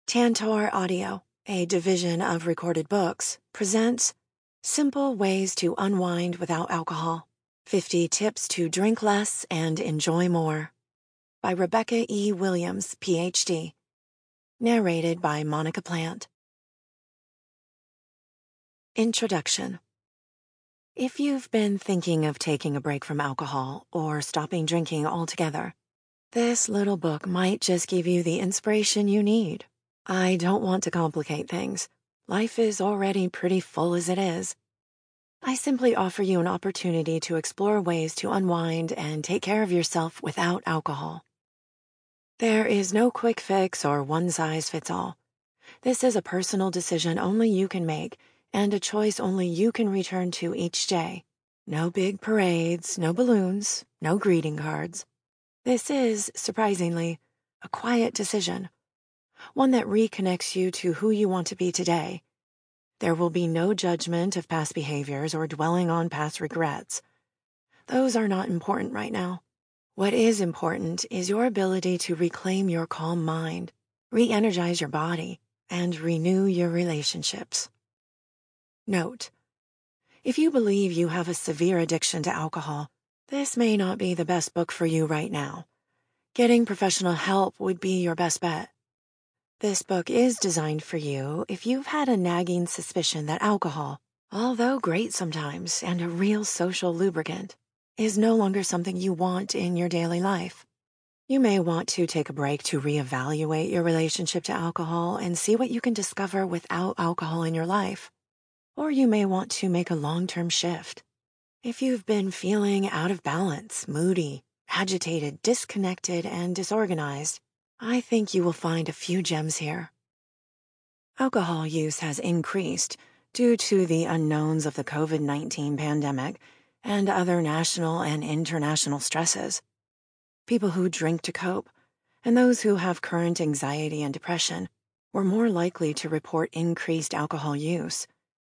Tantor Audio, a division of Recorded Books, presents Simple Ways to Unwind Without Alcohol: 50 Tips to Drink Less and Enjoy More by Rebecca E. Williams, Ph.D. Narrated by Monica Plant. Introduction. If you've been thinking of taking a break from alcohol or stopping drinking altogether, this little book might just give you the inspiration you need. I don't want to complicate things. Life is already pretty full as it is. I simply offer you an opportunity to explore ways to unwind and take care of yourself without alcohol. There is no quick fix or one-size-fits-all. This is a personal decision only you can make, and a choice only you can return to each day. No big parades, no balloons, no greeting cards. This is, surprisingly, a quiet decision. One that reconnects you to who you want to be today. There will be no judgment of past behaviors or dwelling on past regrets. Those are not important right now. What is important is your ability to reclaim your calm mind, re-energize your body, and renew your relationships. Note: if you believe you have a severe addiction to alcohol, this may not be the best book for you right now. Getting professional help would be your best bet. This book is designed for you if you've had a nagging suspicion that alcohol, although great sometimes and a real social lubricant, is no longer something you want in your daily life. You may want to take a break to reevaluate your relationship to alcohol and see what you can discover without alcohol in your life. Or you may want to make a long-term shift. If you've been feeling out of balance, moody, agitated, disconnected, and disorganized, I think you will find a few gems here. Alcohol use has increased due to the unknowns of the COVID-19 pandemic and other national and international stresses. People who drink to cope, and those who have current anxiety and depression, were more likely to report increased alcohol use.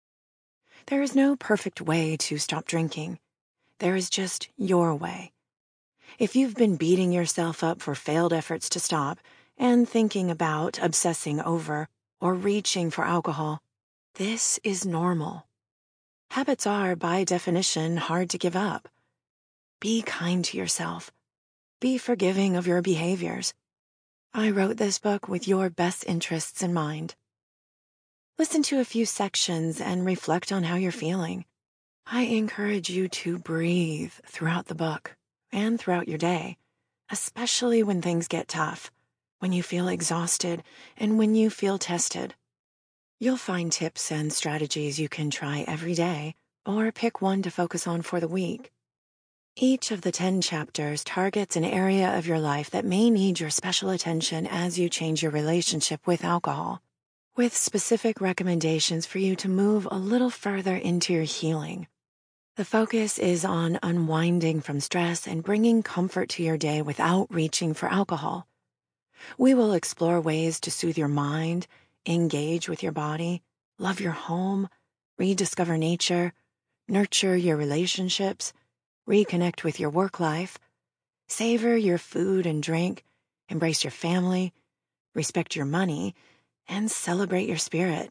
There is no perfect way to stop drinking. There is just your way. If you've been beating yourself up for failed efforts to stop and thinking about, obsessing over, or reaching for alcohol, this is normal. Habits are, by definition, hard to give up. Be kind to yourself. Be forgiving of your behaviors. I wrote this book with your best interests in mind. Listen to a few sections and reflect on how you're feeling. I encourage you to breathe throughout the book and throughout your day, especially when things get tough, when you feel exhausted, and when you feel tested. You'll find tips and strategies you can try every day, or pick one to focus on for the week. Each of the 10 chapters targets an area of your life that may need your special attention as you change your relationship with alcohol, with specific recommendations for you to move a little further into your healing. The focus is on unwinding from stress and bringing comfort to your day without reaching for alcohol. We will explore ways to soothe your mind, engage with your body, love your home, rediscover nature, nurture your relationships, reconnect with your work life, savor your food and drink, embrace your family, respect your money, and celebrate your spirit.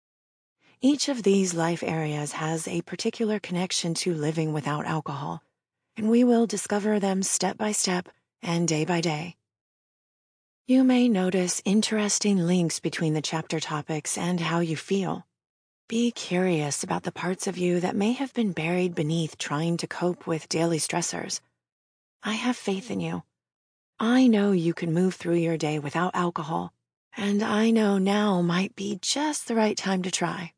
Each of these life areas has a particular connection to living without alcohol, and we will discover them step by step and day by day. You may notice interesting links between the chapter topics and how you feel. Be curious about the parts of you that may have been buried beneath trying to cope with daily stressors. I have faith in you. I know you can move through your day without alcohol, and I know now might be just the right time to try.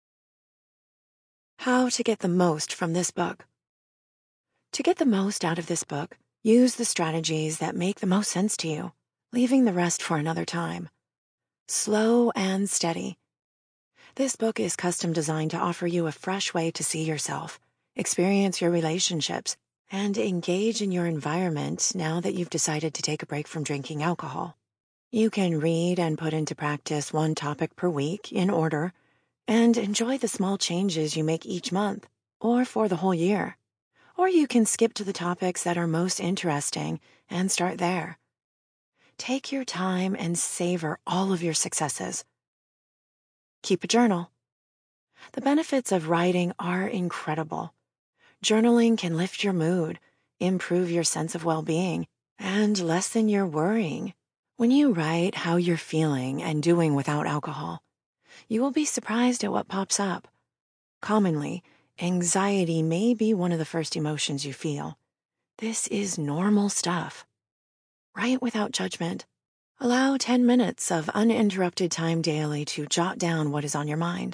How to get the most from this book. To get the most out of this book, use the strategies that make the most sense to you, leaving the rest for another time. Slow and steady. This book is custom designed to offer you a fresh way to see yourself, experience your relationships, and engage in your environment now that you've decided to take a break from drinking alcohol. You can read and put into practice one topic per week in order, and enjoy the small changes you make each month, or for the whole year. Or you can skip to the topics that are most interesting and start there. Take your time and savor all of your successes. Keep a journal. The benefits of writing are incredible. Journaling can lift your mood, improve your sense of well-being, and lessen your worrying. When you write how you're feeling and doing without alcohol, you will be surprised at what pops up. Commonly, anxiety may be one of the first emotions you feel. This is normal stuff. Write without judgment. Allow 10 minutes of uninterrupted time daily to jot down what is on your mind.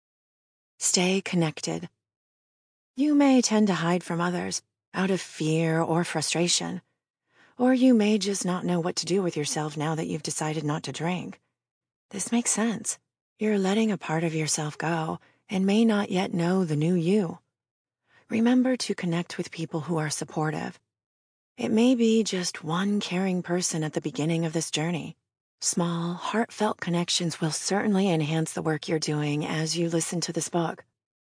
Stay connected. You may tend to hide from others out of fear or frustration, or you may just not know what to do with yourself now that you've decided not to drink. This makes sense. You're letting a part of yourself go and may not yet know the new you. Remember to connect with people who are supportive. It may be just one caring person at the beginning of this journey. Small, heartfelt connections will certainly enhance the work you're doing as you listen to this book.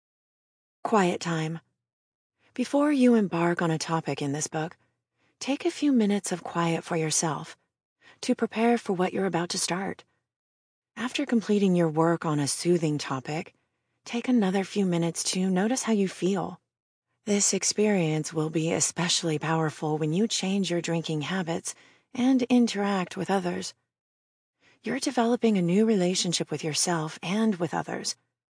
Quiet time. Before you embark on a topic in this book, take a few minutes of quiet for yourself to prepare for what you're about to start. After completing your work on a soothing topic, take another few minutes to notice how you feel. This experience will be especially powerful when you change your drinking habits and interact with others. You're developing a new relationship with yourself and with others.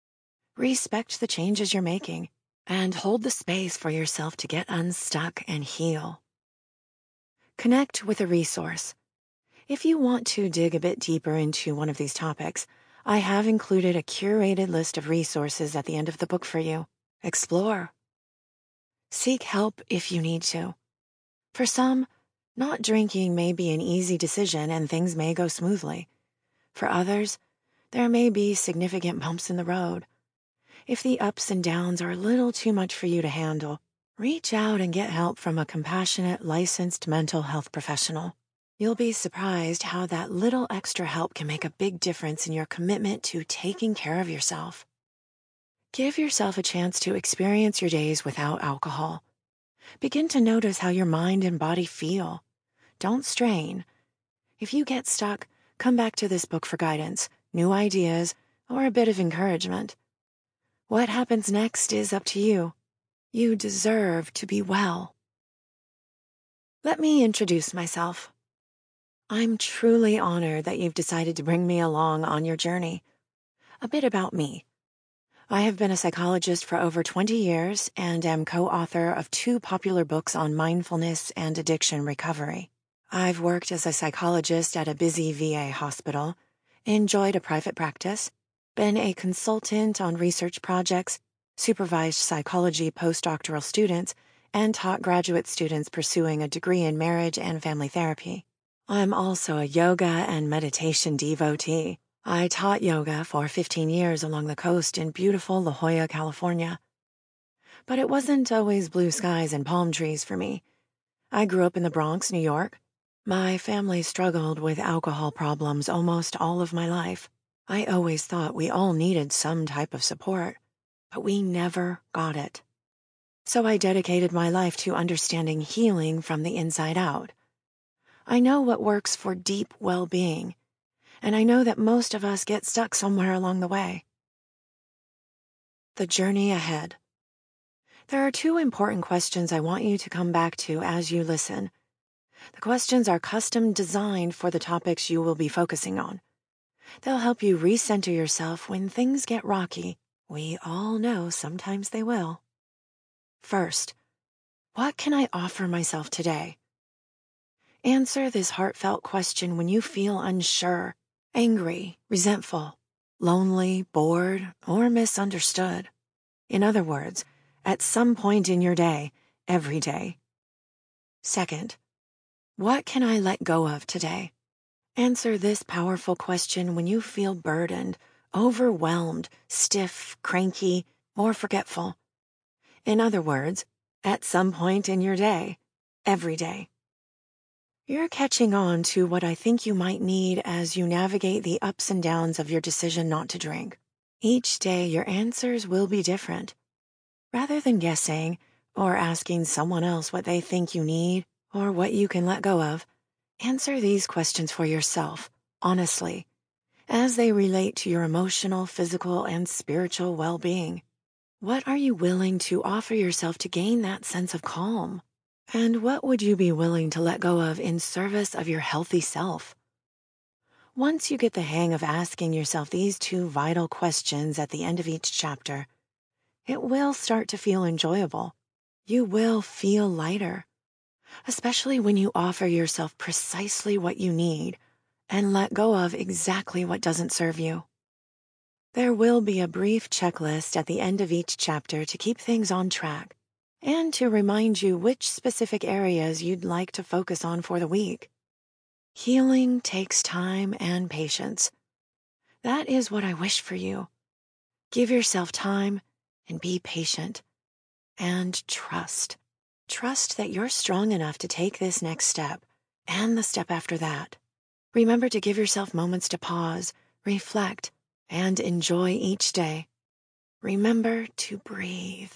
Respect the changes you're making and hold the space for yourself to get unstuck and heal. Connect with a resource. If you want to dig a bit deeper into one of these topics, I have included a curated list of resources at the end of the book for you. Explore. Seek help if you need to. For some, not drinking may be an easy decision and things may go smoothly. For others, there may be significant bumps in the road. If the ups and downs are a little too much for you to handle, reach out and get help from a compassionate, licensed mental health professional. You'll be surprised how that little extra help can make a big difference in your commitment to taking care of yourself. Give yourself a chance to experience your days without alcohol. Begin to notice how your mind and body feel. Don't strain. If you get stuck, come back to this book for guidance, new ideas, or a bit of encouragement. What happens next is up to you. You deserve to be well. Let me introduce myself. I'm truly honored that you've decided to bring me along on your journey. A bit about me. I have been a psychologist for over 20 years and am co-author of 2 popular books on mindfulness and addiction recovery. I've worked as a psychologist at a busy VA hospital, enjoyed a private practice, been a consultant on research projects, supervised psychology postdoctoral students, and taught graduate students pursuing a degree in marriage and family therapy. I'm also a yoga and meditation devotee. I taught yoga for 15 years along the coast in beautiful La Jolla, California. But it wasn't always blue skies and palm trees for me. I grew up in the Bronx, New York. My family struggled with alcohol problems almost all of my life. I always thought we all needed some type of support, but we never got it. So I dedicated my life to understanding healing from the inside out. I know what works for deep well-being, and I know that most of us get stuck somewhere along the way. The journey ahead. There are 2 important questions I want you to come back to as you listen. The questions are custom designed for the topics you will be focusing on. They'll help you recenter yourself when things get rocky. We all know sometimes they will. First, what can I offer myself today? Answer this heartfelt question when you feel unsure, angry, resentful, lonely, bored, or misunderstood. In other words, at some point in your day, every day. Second, what can I let go of today? Answer this powerful question when you feel burdened, overwhelmed, stiff, cranky, or forgetful. In other words, at some point in your day, every day. You're catching on to what I think you might need as you navigate the ups and downs of your decision not to drink. Each day, your answers will be different. Rather than guessing or asking someone else what they think you need or what you can let go of, Answer these questions for yourself, honestly, as they relate to your emotional, physical, and spiritual well-being. What are you willing to offer yourself to gain that sense of calm? And what would you be willing to let go of in service of your healthy self? Once you get the hang of asking yourself these two vital questions at the end of each chapter, it will start to feel enjoyable. You will feel lighter, especially when you offer yourself precisely what you need and let go of exactly what doesn't serve you. There will be a brief checklist at the end of each chapter to keep things on track and to remind you which specific areas you'd like to focus on for the week. Healing takes time and patience. That is what I wish for you. Give yourself time and be patient. And trust. Trust that you're strong enough to take this next step and the step after that. Remember to give yourself moments to pause, reflect, and enjoy each day. Remember to breathe.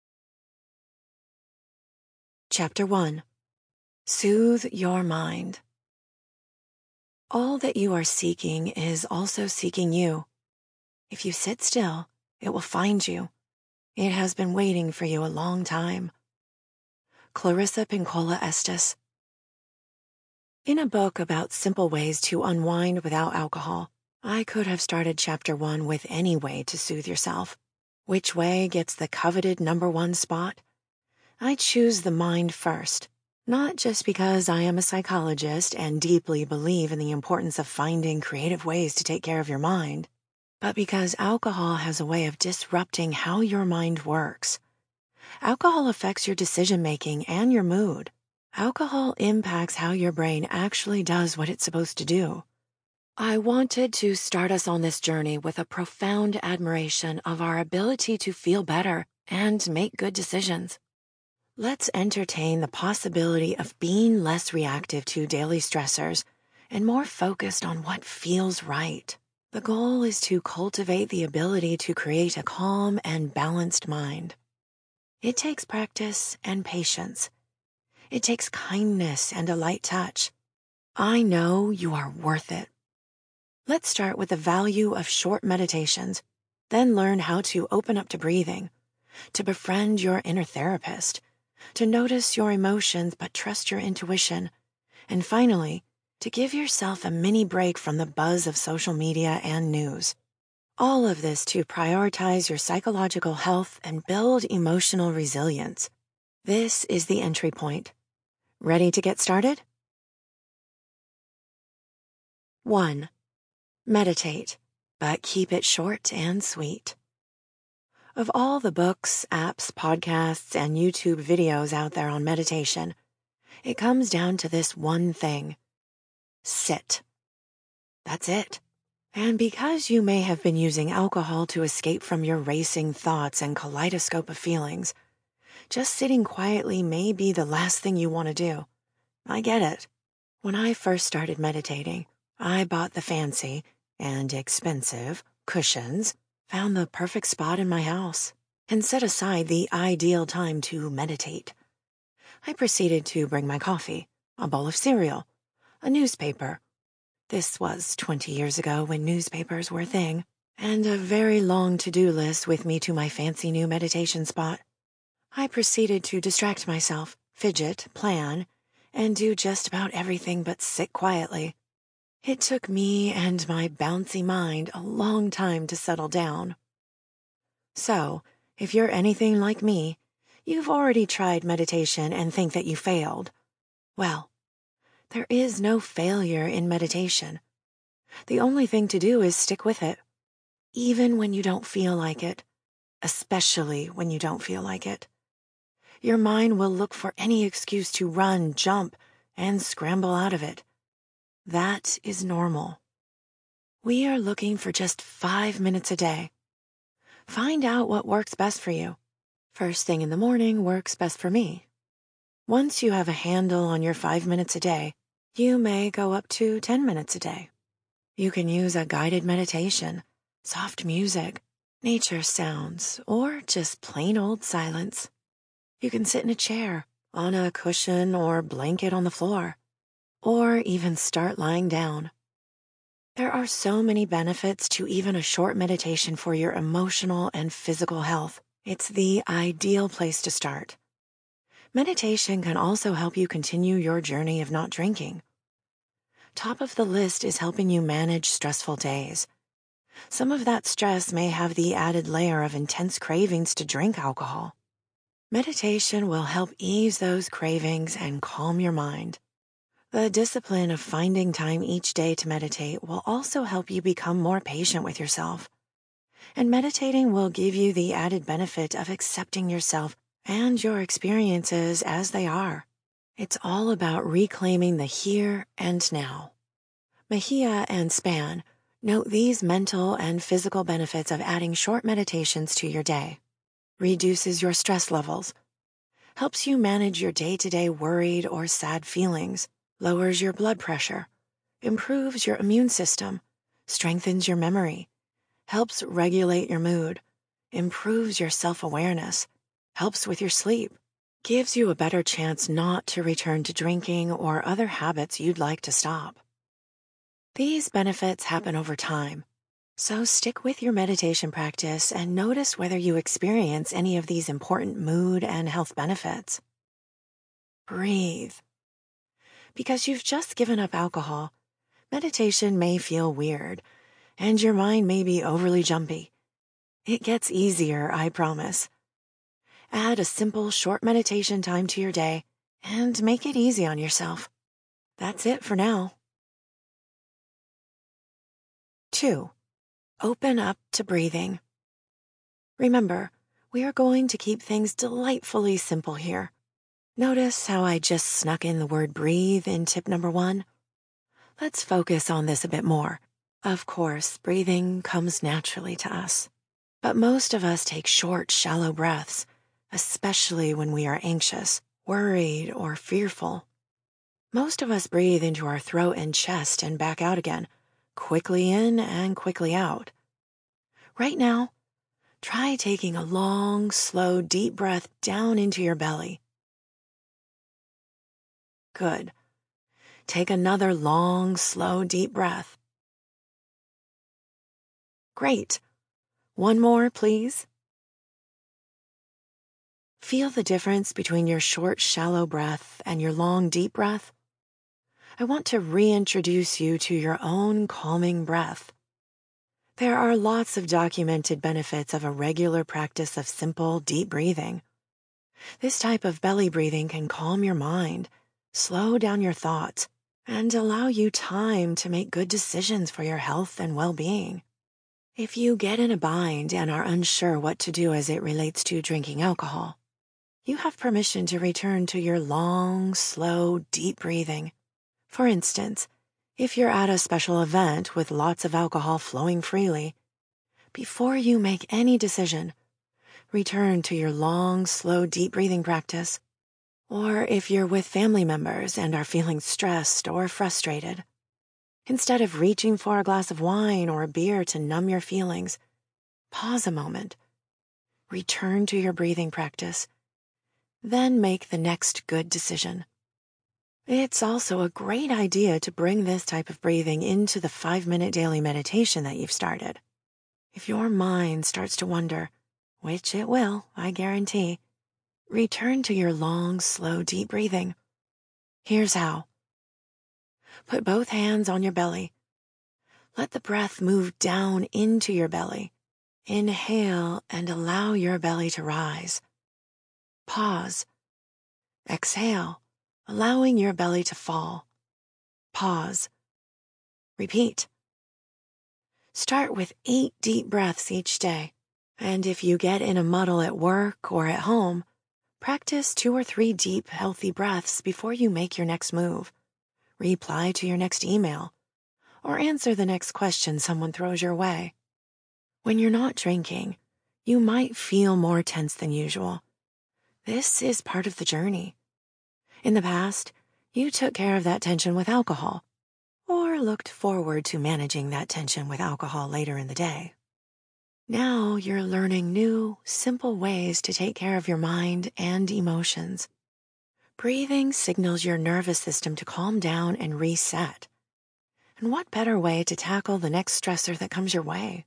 Chapter 1. Soothe your mind. All that you are seeking is also seeking you. If you sit still, it will find you. It has been waiting for you a long time. Clarissa Pinkola Estes. In a book about simple ways to unwind without alcohol, I could have started chapter 1 with any way to soothe yourself. Which way gets the coveted #1 spot? I choose the mind first, not just because I am a psychologist and deeply believe in the importance of finding creative ways to take care of your mind, but because alcohol has a way of disrupting how your mind works. Alcohol affects your decision-making and your mood. Alcohol impacts how your brain actually does what it's supposed to do. I wanted to start us on this journey with a profound admiration of our ability to feel better and make good decisions. Let's entertain the possibility of being less reactive to daily stressors and more focused on what feels right. The goal is to cultivate the ability to create a calm and balanced mind. It takes practice and patience. It takes kindness and a light touch. I know you are worth it. Let's start with the value of short meditations, then learn how to open up to breathing, to befriend your inner therapist, to notice your emotions but trust your intuition, and finally, to give yourself a mini break from the buzz of social media and news. All of this to prioritize your psychological health and build emotional resilience. This is the entry point. Ready to get started? 1. Meditate, but keep it short and sweet. Of all the books, apps, podcasts, and YouTube videos out there on meditation, it comes down to this one thing. Sit. That's it. And because you may have been using alcohol to escape from your racing thoughts and kaleidoscope of feelings, just sitting quietly may be the last thing you want to do. I get it. When I first started meditating, I bought the fancy and expensive cushions, found the perfect spot in my house, and set aside the ideal time to meditate. I proceeded to bring my coffee, a bowl of cereal, a newspaper. This was 20 years ago when newspapers were a thing, and a very long to-do list with me to my fancy new meditation spot. I proceeded to distract myself, fidget, plan, and do just about everything but sit quietly. It took me and my bouncy mind a long time to settle down. So, if you're anything like me, you've already tried meditation and think that you failed. Well, there is no failure in meditation. The only thing to do is stick with it, even when you don't feel like it, especially when you don't feel like it. Your mind will look for any excuse to run, jump, and scramble out of it. That is normal. We are looking for just 5 minutes a day. Find out what works best for you. First thing in the morning works best for me. Once you have a handle on your 5 minutes a day, you may go up to 10 minutes a day. You can use a guided meditation, soft music, nature sounds, or just plain old silence. You can sit in a chair, on a cushion or blanket on the floor. or even start lying down. There are so many benefits to even a short meditation for your emotional and physical health. It's the ideal place to start. Meditation can also help you continue your journey of not drinking. Top of the list is helping you manage stressful days. Some of that stress may have the added layer of intense cravings to drink alcohol. Meditation will help ease those cravings and calm your mind. The discipline of finding time each day to meditate will also help you become more patient with yourself. And meditating will give you the added benefit of accepting yourself and your experiences as they are. It's all about reclaiming the here and now. Mejia and Span note these mental and physical benefits of adding short meditations to your day. Reduces your stress levels, helps you manage your day-to-day worried or sad feelings, lowers your blood pressure, improves your immune system, strengthens your memory, helps regulate your mood, improves your self-awareness, helps with your sleep, gives you a better chance not to return to drinking or other habits you'd like to stop. These benefits happen over time, so stick with your meditation practice and notice whether you experience any of these important mood and health benefits. Breathe. Because you've just given up alcohol, meditation may feel weird, and your mind may be overly jumpy. It gets easier, I promise. Add a simple, short meditation time to your day and make it easy on yourself. That's it for now. 2. Open up to breathing. Remember, we are going to keep things delightfully simple here. Notice how I just snuck in the word breathe in tip number 1? Let's focus on this a bit more. Of course, breathing comes naturally to us. But most of us take short, shallow breaths, especially when we are anxious, worried, or fearful. Most of us breathe into our throat and chest and back out again, quickly in and quickly out. Right now, try taking a long, slow, deep breath down into your belly. Good. Take another long, slow, deep breath. Great. One more, please. Feel the difference between your short, shallow breath and your long, deep breath? I want to reintroduce you to your own calming breath. There are lots of documented benefits of a regular practice of simple, deep breathing. This type of belly breathing can calm your mind, slow down your thoughts, and allow you time to make good decisions for your health and well-being. If you get in a bind and are unsure what to do as it relates to drinking alcohol, you have permission to return to your long, slow, deep breathing. For instance, if you're at a special event with lots of alcohol flowing freely, before you make any decision, return to your long, slow, deep breathing practice. Or if you're with family members and are feeling stressed or frustrated, instead of reaching for a glass of wine or a beer to numb your feelings, pause a moment, return to your breathing practice, then make the next good decision. It's also a great idea to bring this type of breathing into the 5-minute daily meditation that you've started. If your mind starts to wander, which it will, I guarantee, return to your long, slow, deep breathing. Here's how. Put both hands on your belly. Let the breath move down into your belly. Inhale and allow your belly to rise. Pause. Exhale, allowing your belly to fall. Pause. Repeat. Start with 8 deep breaths each day, and if you get in a muddle at work or at home, practice 2 or 3 deep, healthy breaths before you make your next move, reply to your next email, or answer the next question someone throws your way. When you're not drinking, you might feel more tense than usual. This is part of the journey. In the past, you took care of that tension with alcohol, or looked forward to managing that tension with alcohol later in the day. Now you're learning new, simple ways to take care of your mind and emotions. Breathing signals your nervous system to calm down and reset. And what better way to tackle the next stressor that comes your way?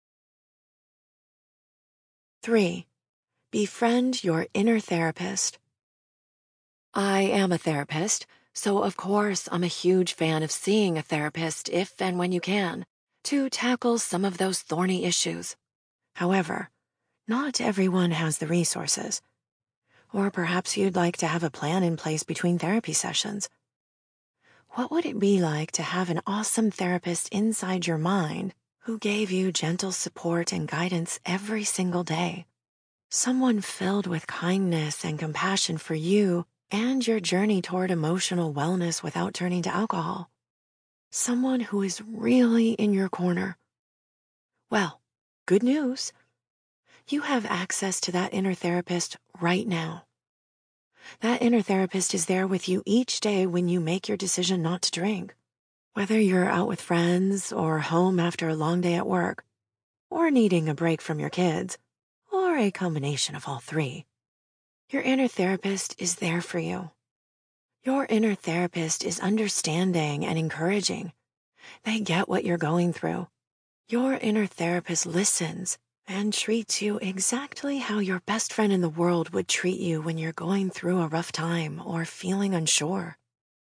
3. Befriend your inner therapist. I am a therapist, so of course I'm a huge fan of seeing a therapist if and when you can, to tackle some of those thorny issues. However, not everyone has the resources. Or perhaps you'd like to have a plan in place between therapy sessions. What would it be like to have an awesome therapist inside your mind who gave you gentle support and guidance every single day? Someone filled with kindness and compassion for you and your journey toward emotional wellness without turning to alcohol. Someone who is really in your corner. Well, good news. You have access to that inner therapist right now. That inner therapist is there with you each day when you make your decision not to drink. Whether you're out with friends or home after a long day at work, or needing a break from your kids, or a combination of all three, your inner therapist is there for you. Your inner therapist is understanding and encouraging. They get what you're going through. Your inner therapist listens and treats you exactly how your best friend in the world would treat you when you're going through a rough time or feeling unsure.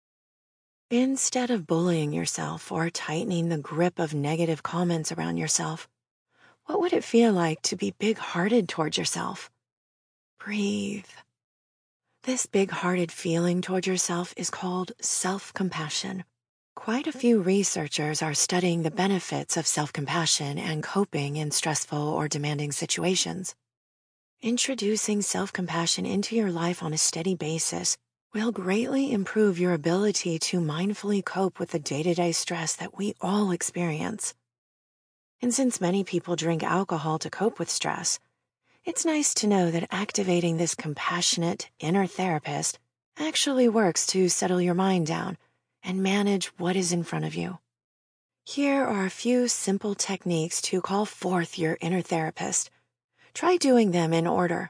Instead of bullying yourself or tightening the grip of negative comments around yourself, what would it feel like to be big-hearted towards yourself? Breathe. This big-hearted feeling toward yourself is called self-compassion. Quite a few researchers are studying the benefits of self-compassion and coping in stressful or demanding situations. Introducing self-compassion into your life on a steady basis will greatly improve your ability to mindfully cope with the day-to-day stress that we all experience. And since many people drink alcohol to cope with stress, it's nice to know that activating this compassionate inner therapist actually works to settle your mind down and manage what is in front of you. Here are a few simple techniques to call forth your inner therapist. Try doing them in order.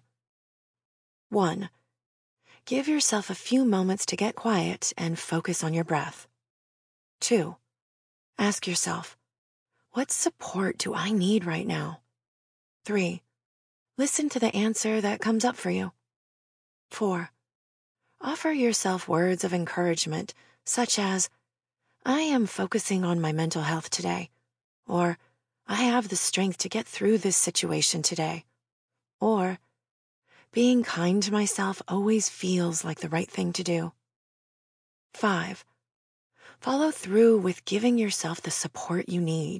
1. Give yourself a few moments to get quiet and focus on your breath. 2. Ask yourself, what support do I need right now? 3. Listen to the answer that comes up for you. 4. Offer yourself words of encouragement, such as, I am focusing on my mental health today, or I have the strength to get through this situation today, or being kind to myself always feels like the right thing to do. 5. Follow through with giving yourself the support you need.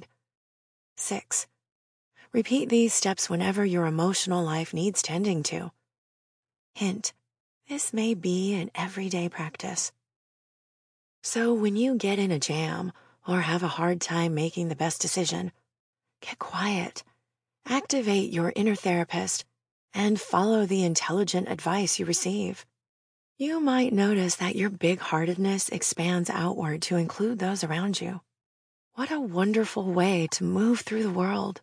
6. Repeat these steps whenever your emotional life needs tending to. Hint, this may be an everyday practice. So when you get in a jam or have a hard time making the best decision, get quiet, activate your inner therapist, and follow the intelligent advice you receive. You might notice that your big-heartedness expands outward to include those around you. What a wonderful way to move through the world.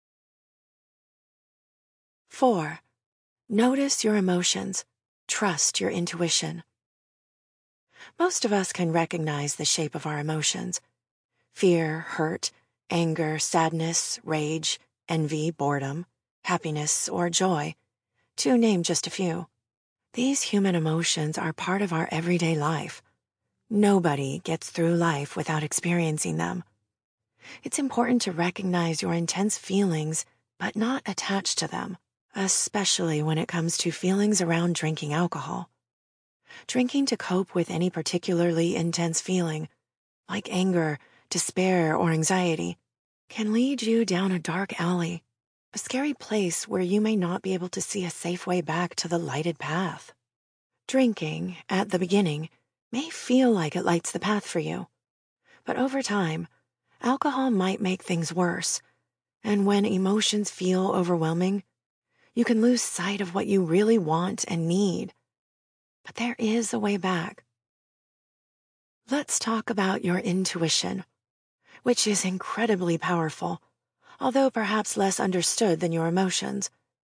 4. Notice your emotions. Trust your intuition. Most of us can recognize the shape of our emotions. Fear, hurt, anger, sadness, rage, envy, boredom, happiness, or joy, to name just a few. These human emotions are part of our everyday life. Nobody gets through life without experiencing them. It's important to recognize your intense feelings, but not attach to them, especially when it comes to feelings around drinking alcohol. Drinking to cope with any particularly intense feeling, like anger, despair, or anxiety, can lead you down a dark alley, a scary place where you may not be able to see a safe way back to the lighted path. Drinking, at the beginning, may feel like it lights the path for you, but over time, alcohol might make things worse, and when emotions feel overwhelming, you can lose sight of what you really want and need. But there is a way back. Let's talk about your intuition, which is incredibly powerful, although perhaps less understood than your emotions.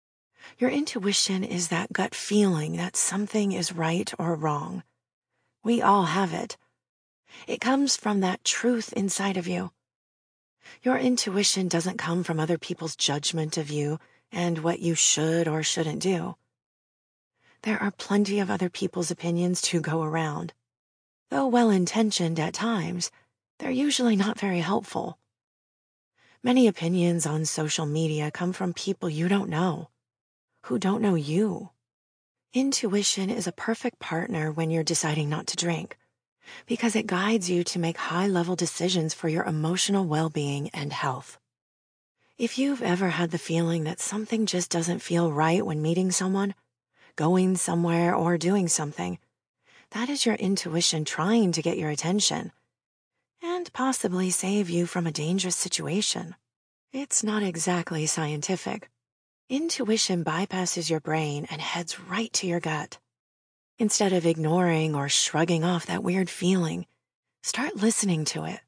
Your intuition is that gut feeling that something is right or wrong. We all have it. It comes from that truth inside of you. Your intuition doesn't come from other people's judgment of you and what you should or shouldn't do. There are plenty of other people's opinions to go around. Though well-intentioned at times, they're usually not very helpful. Many opinions on social media come from people you don't know, who don't know you. Intuition is a perfect partner when you're deciding not to drink, because it guides you to make high-level decisions for your emotional well-being and health. If you've ever had the feeling that something just doesn't feel right when meeting someone, going somewhere, or doing something, that is your intuition trying to get your attention and possibly save you from a dangerous situation. It's not exactly scientific. Intuition bypasses your brain and heads right to your gut. Instead of ignoring or shrugging off that weird feeling, start listening to it.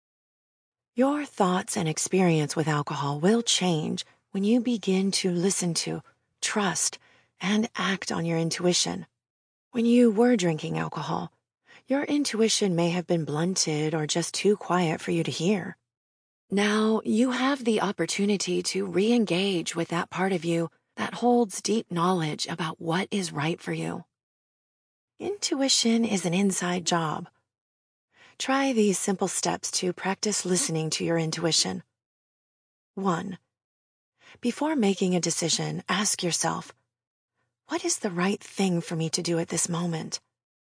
Your thoughts and experience with alcohol will change when you begin to listen to, trust, and act on your intuition. When you were drinking alcohol, your intuition may have been blunted or just too quiet for you to hear. Now you have the opportunity to re-engage with that part of you that holds deep knowledge about what is right for you. Intuition is an inside job. Try these simple steps to practice listening to your intuition. 1. Before making a decision, ask yourself, what is the right thing for me to do at this moment?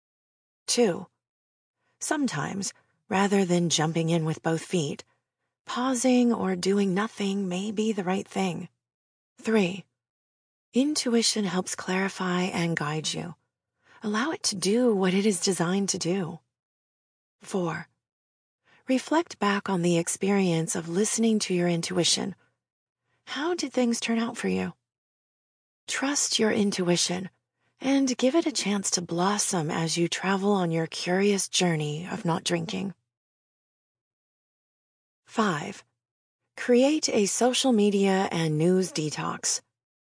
2. Sometimes, rather than jumping in with both feet, pausing or doing nothing may be the right thing. 3. Intuition helps clarify and guide you. Allow it to do what it is designed to do. 4. Reflect back on the experience of listening to your intuition. How did things turn out for you? Trust your intuition and give it a chance to blossom as you travel on your curious journey of not drinking. 5. Create a social media and news detox.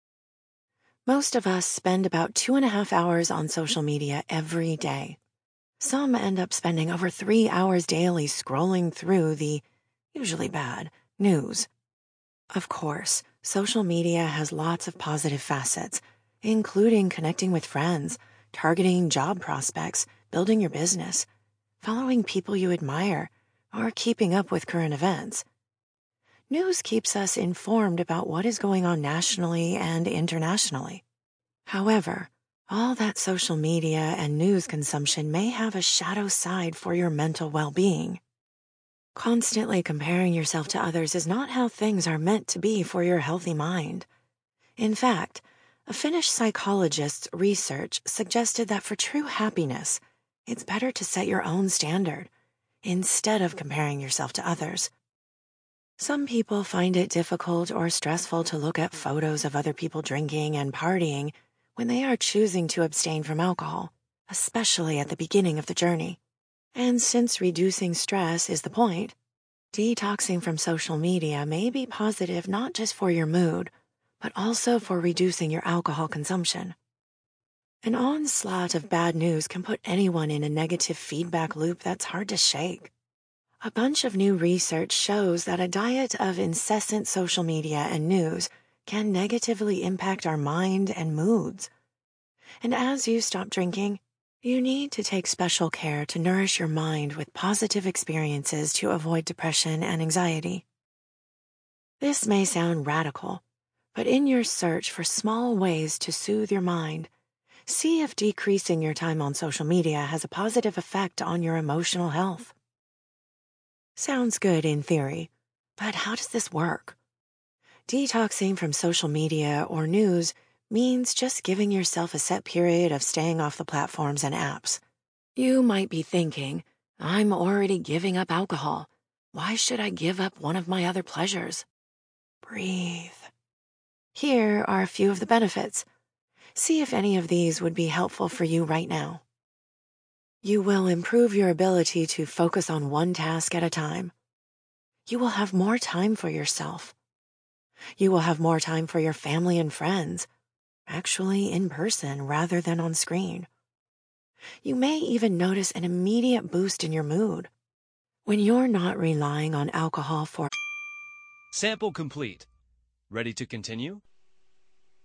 Most of us spend about 2.5 hours on social media every day. Some end up spending over 3 hours daily scrolling through the, usually bad, news. Of course, social media has lots of positive facets, including connecting with friends, targeting job prospects, building your business, following people you admire, or keeping up with current events. News keeps us informed about what is going on nationally and internationally. However, all that social media and news consumption may have a shadow side for your mental well-being. Constantly comparing yourself to others is not how things are meant to be for your healthy mind. In fact, a Finnish psychologist's research suggested that for true happiness, it's better to set your own standard instead of comparing yourself to others. Some people find it difficult or stressful to look at photos of other people drinking and partying when they are choosing to abstain from alcohol, especially at the beginning of the journey. And since reducing stress is the point, detoxing from social media may be positive not just for your mood, but also for reducing your alcohol consumption. An onslaught of bad news can put anyone in a negative feedback loop that's hard to shake. A bunch of new research shows that a diet of incessant social media and news can negatively impact our mind and moods. And as you stop drinking, you need to take special care to nourish your mind with positive experiences to avoid depression and anxiety. This may sound radical, but in your search for small ways to soothe your mind, see if decreasing your time on social media has a positive effect on your emotional health. Sounds good in theory, but how does this work? Detoxing from social media or news means just giving yourself a set period of staying off the platforms and apps. You might be thinking, I'm already giving up alcohol. Why should I give up one of my other pleasures? Breathe. Here are a few of the benefits. See if any of these would be helpful for you right now. You will improve your ability to focus on one task at a time. You will have more time for yourself. You will have more time for your family and friends, actually in person rather than on screen. You may even notice an immediate boost in your mood. When you're not relying on alcohol for Sample complete. Ready to continue?